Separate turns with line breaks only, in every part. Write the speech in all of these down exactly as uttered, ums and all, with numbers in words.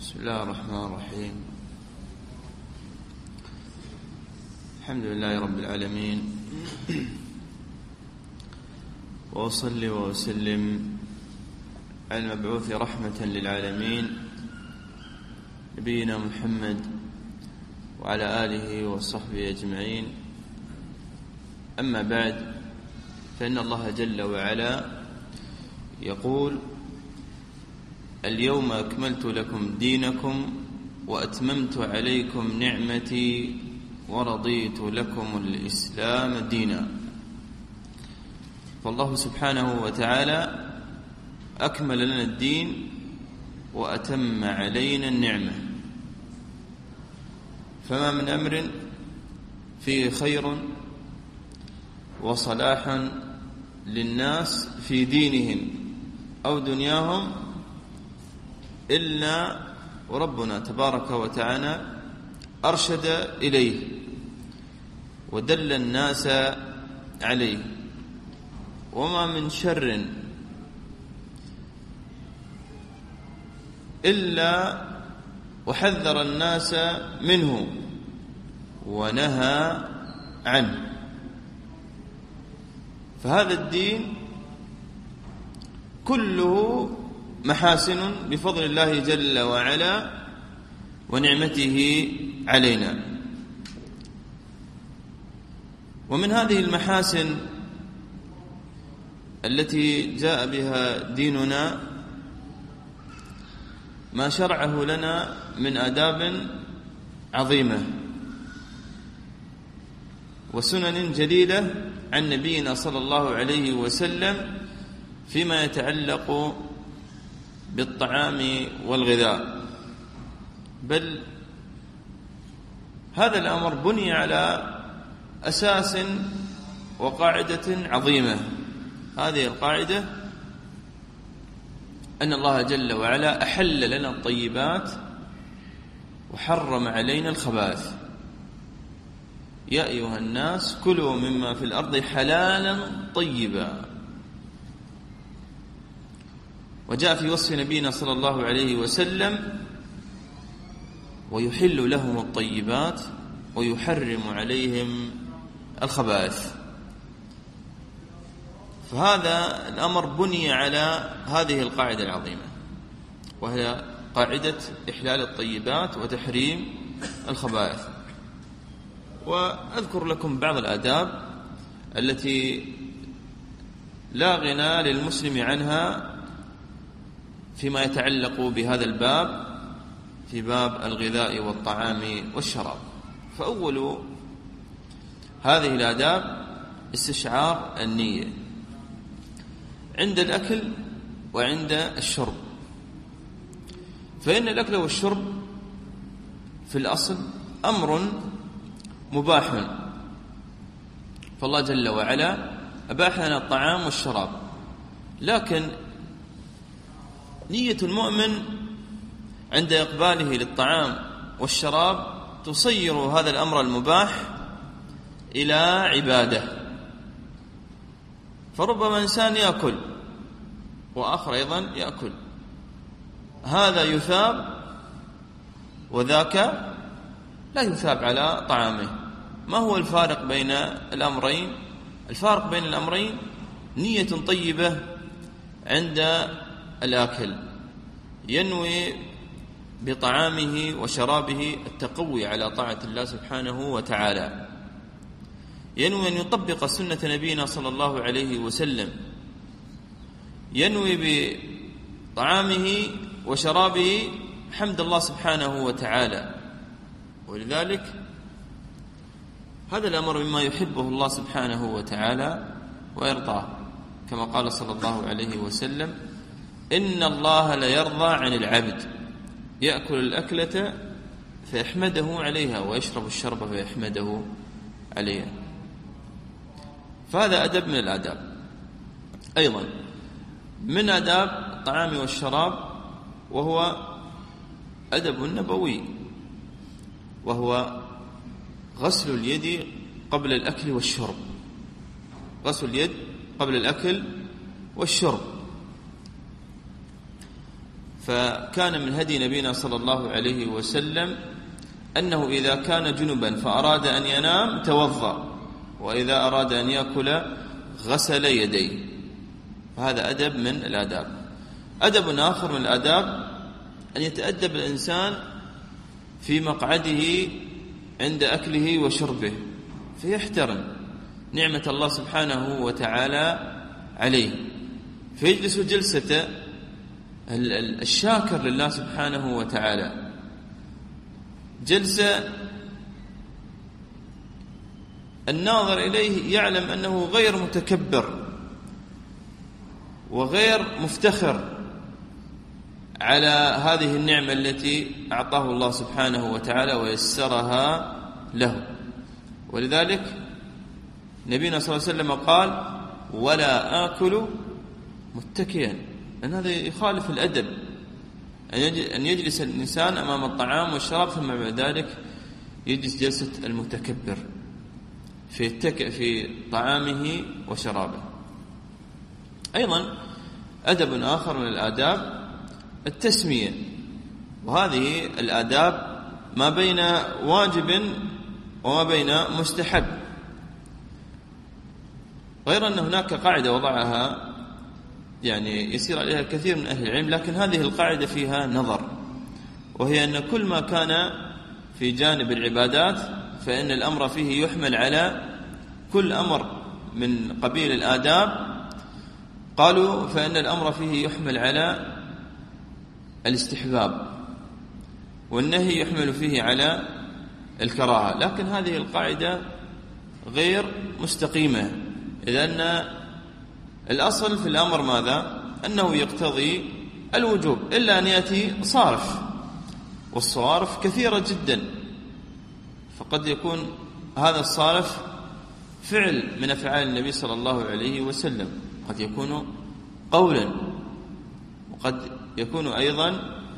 بسم الله الرحمن الرحيم. الحمد لله رب العالمين، وأصلي وأسلم على المبعوث رحمة للعالمين نبينا محمد وعلى آله وصحبه أجمعين. أما بعد، فإن الله جل وعلا يقول: اليوم أكملت لكم دينكم وأتممت عليكم نعمتي ورضيت لكم الإسلام دينا. فالله سبحانه وتعالى أكمل لنا الدين وأتم علينا النعمة، فما من أمر فيه خير وصلاح للناس في دينهم أو دنياهم إلا وربنا تبارك وتعالى أرشد إليه ودل الناس عليه. وما من شر إلا وحذر الناس منه ونهى عنه. فهذا الدين كله محاسن بفضل الله جل وعلا ونعمته علينا. ومن هذه المحاسن التي جاء بها ديننا ما شرعه لنا من آداب عظيمة وسنن جليلة عن نبينا صلى الله عليه وسلم فيما يتعلق بالطعام والغذاء. بل هذا الأمر بني على أساس وقاعدة عظيمة. هذه القاعدة أن الله جل وعلا أحل لنا الطيبات وحرم علينا الخبائث. يا أيها الناس كلوا مما في الأرض حلالا طيبا. وجاء في وصف نبينا صلى الله عليه وسلم: ويحل لهم الطيبات ويحرم عليهم الخبائث. فهذا الأمر بني على هذه القاعدة العظيمة، وهي قاعدة إحلال الطيبات وتحريم الخبائث. وأذكر لكم بعض الآداب التي لا غنى للمسلم عنها فيما يتعلق بهذا الباب، في باب الغذاء والطعام والشراب. فأول هذه الآداب استشعار النية عند الأكل وعند الشرب. فإن الأكل والشرب في الأصل أمر مباح، فالله جل وعلا أباح لنا الطعام والشراب، لكن نية المؤمن عند إقباله للطعام والشراب تصير هذا الأمر المباح إلى عبادة. فربما إنسان يأكل وآخر أيضا يأكل، هذا يثاب وذاك لا يثاب على طعامه. ما هو الفارق بين الأمرين؟ الفارق بين الأمرين نية طيبة عند الآكل، ينوي بطعامه وشرابه التقوي على طاعة الله سبحانه وتعالى، ينوي أن يطبق سنة نبينا صلى الله عليه وسلم، ينوي بطعامه وشرابه حمد الله سبحانه وتعالى. ولذلك هذا الأمر مما يحبه الله سبحانه وتعالى ويرضاه، كما قال صلى الله عليه وسلم: إن الله ليرضى عن العبد يأكل الأكلة فيحمده عليها ويشرب الشرب فيحمده عليها. فهذا أدب من الآداب. أيضا من آداب الطعام والشراب وهو أدب نبوي، وهو غسل اليد قبل الأكل والشرب. غسل اليد قبل الأكل والشرب. فكان من هدي نبينا صلى الله عليه وسلم أنه إذا كان جنبا فأراد أن ينام توضأ، وإذا أراد أن يأكل غسل يديه. فهذا أدب من الآداب. أدب آخر من الآداب أن يتأدب الإنسان في مقعده عند أكله وشربه، فيحترم نعمة الله سبحانه وتعالى عليه، فيجلس جلسة الشاكر لله سبحانه وتعالى، جلسة الناظر إليه يعلم أنه غير متكبر وغير مفتخر على هذه النعمة التي أعطاه الله سبحانه وتعالى ويسرها له. ولذلك نبينا صلى الله عليه وسلم قال: ولا آكل متكئا، أن هذا يخالف الأدب، أن يجلس الإنسان أمام الطعام والشراب ثم بعد ذلك يجلس جلسة المتكبر فيتكئ في طعامه وشرابه. أيضا أدب آخر من الآداب التسمية، وهذه الآداب ما بين واجب وما بين مستحب، غير أن هناك قاعدة وضعها يعني يسير عليها كثير من أهل العلم، لكن هذه القاعدة فيها نظر، وهي أن كل ما كان في جانب العبادات فإن الأمر فيه يحمل على كل أمر من قبيل الآداب. قالوا فإن الأمر فيه يحمل على الاستحباب، والنهي يحمل فيه على الكراهة، لكن هذه القاعدة غير مستقيمة، لأن الأصل في الأمر ماذا؟ أنه يقتضي الوجوب، إلا أن يأتي صارف، والصوارف كثيرة جدا، فقد يكون هذا الصارف فعل من أفعال النبي صلى الله عليه وسلم، قد يكون قولا، وقد يكون أيضا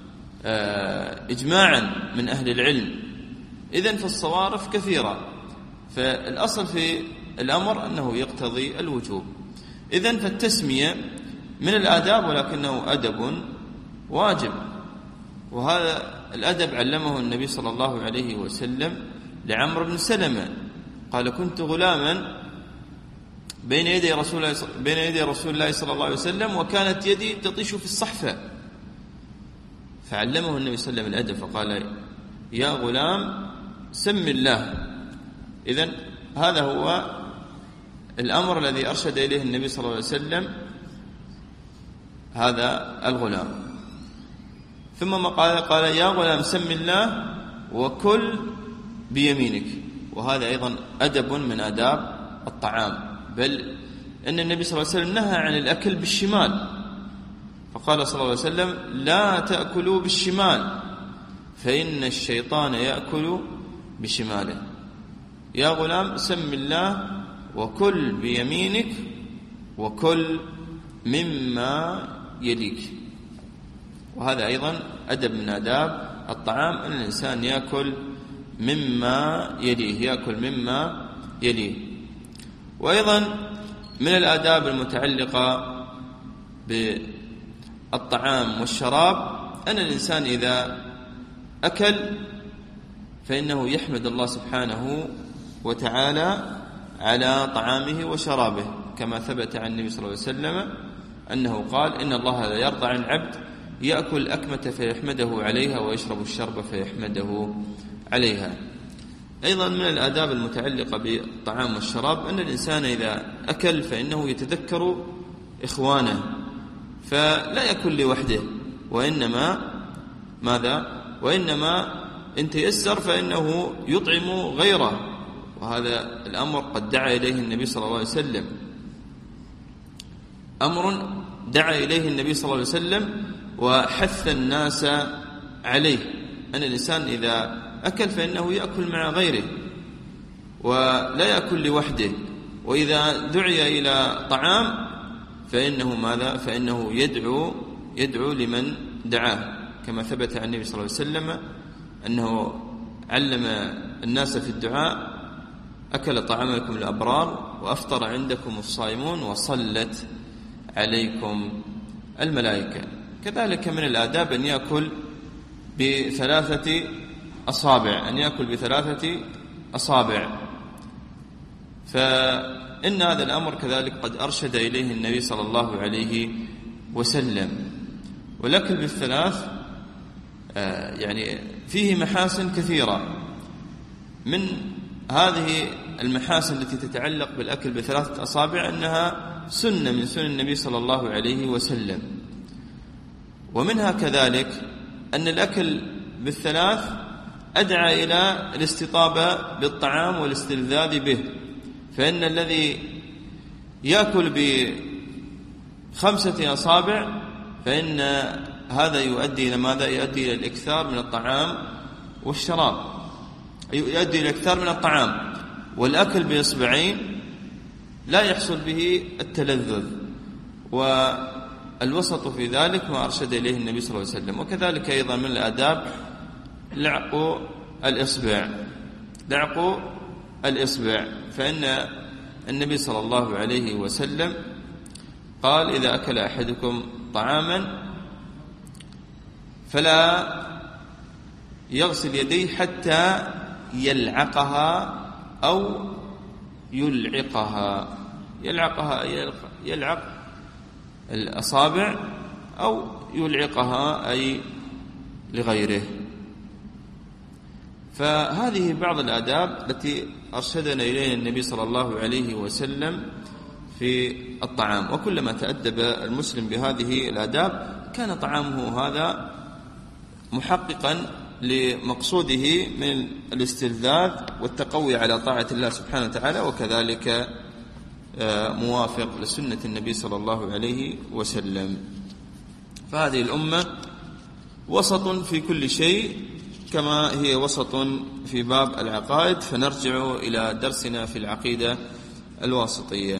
إجماعا من أهل العلم. إذن فالصوارف كثيرة، فالأصل في الأمر أنه يقتضي الوجوب. إذن فالتسمية من الآداب، ولكنه أدب واجب، وهذا الأدب علمه النبي صلى الله عليه وسلم لعمرو بن سلمة، قال: كنت غلاما بين يدي رسول الله بين يدي رسول الله صلى الله عليه وسلم، وكانت يدي تطيش في الصحفة، فعلمه النبي صلى الله عليه وسلم الأدب فقال: يا غلام سم الله. إذن هذا هو الأمر الذي أرشد إليه النبي صلى الله عليه وسلم هذا الغلام. ثم ما قال قال: يا غلام سم الله وكل بيمينك. وهذا أيضا أدب من آداب الطعام، بل أن النبي صلى الله عليه وسلم نهى عن الأكل بالشمال، فقال صلى الله عليه وسلم: لا تأكلوا بالشمال فإن الشيطان يأكل بشماله. يا غلام سم الله وكل بيمينك وكل مما يليك. وهذا أيضا أدب من آداب الطعام، أن الإنسان يأكل مما يليه، يأكل مما يليه. وأيضا من الآداب المتعلقة بالطعام والشراب أن الإنسان إذا أكل فإنه يحمد الله سبحانه وتعالى على طعامه وشرابه، كما ثبت عن النبي صلى الله عليه وسلم أنه قال: إن الله لا يرضى عن عبد يأكل الأكمة فيحمده عليها ويشرب الشرب فيحمده عليها. أيضا من الآداب المتعلقة بالطعام والشراب أن الإنسان إذا أكل فإنه يتذكر إخوانه، فلا يأكل لوحده، وإنما ماذا؟ وإنما إن تيسر فإنه يطعم غيره، وهذا الأمر قد دعا إليه النبي صلى الله عليه وسلم، أمر دعا إليه النبي صلى الله عليه وسلم وحث الناس عليه، أن الإنسان إذا أكل فإنه يأكل مع غيره ولا يأكل لوحده، وإذا دعي إلى طعام فإنه ماذا؟ فإنه يدعو يدعو لمن دعاه، كما ثبت عن النبي صلى الله عليه وسلم أنه علم الناس في الدعاء: أكل طعامكم الأبرار وأفطر عندكم الصائمون وصلت عليكم الملائكة، كذلك من الآداب أن يأكل بثلاثة أصابع أن يأكل بثلاثة أصابع فإن هذا الأمر كذلك قد أرشد إليه النبي صلى الله عليه وسلم. والأكل بالثلاث يعني فيه محاسن كثيرة. من هذه المحاسن التي تتعلق بالأكل بثلاثة أصابع أنها سنة من سنن النبي صلى الله عليه وسلم. ومنها كذلك أن الأكل بالثلاث أدعى إلى الاستطابة بالطعام والاستلذاذ به، فإن الذي يأكل بخمسة أصابع فإن هذا يؤدي إلى ماذا؟ يؤدي إلى الإكثار من الطعام والشراب، يؤدي إلى الإكثار من الطعام. والأكل بإصبعين لا يحصل به التلذذ، والوسط في ذلك ما أرشد إليه النبي صلى الله عليه وسلم. وكذلك أيضا من الآداب لعق الإصبع لعق الإصبع فإن النبي صلى الله عليه وسلم قال: إذا أكل أحدكم طعاما فلا يغسل يديه حتى يلعقها أو يلعقها. يلعقها أي يلعق الأصابع، أو يلعقها أي لغيره. فهذه بعض الآداب التي أرشدنا إليها النبي صلى الله عليه وسلم في الطعام. وكلما تأدب المسلم بهذه الآداب كان طعامه هذا محققا لمقصوده من الاستلذاذ والتقوي على طاعة الله سبحانه وتعالى، وكذلك موافق لسنة النبي صلى الله عليه وسلم. فهذه الأمة وسط في كل شيء كما هي وسط في باب العقائد. فنرجع إلى درسنا في العقيدة الواسطية.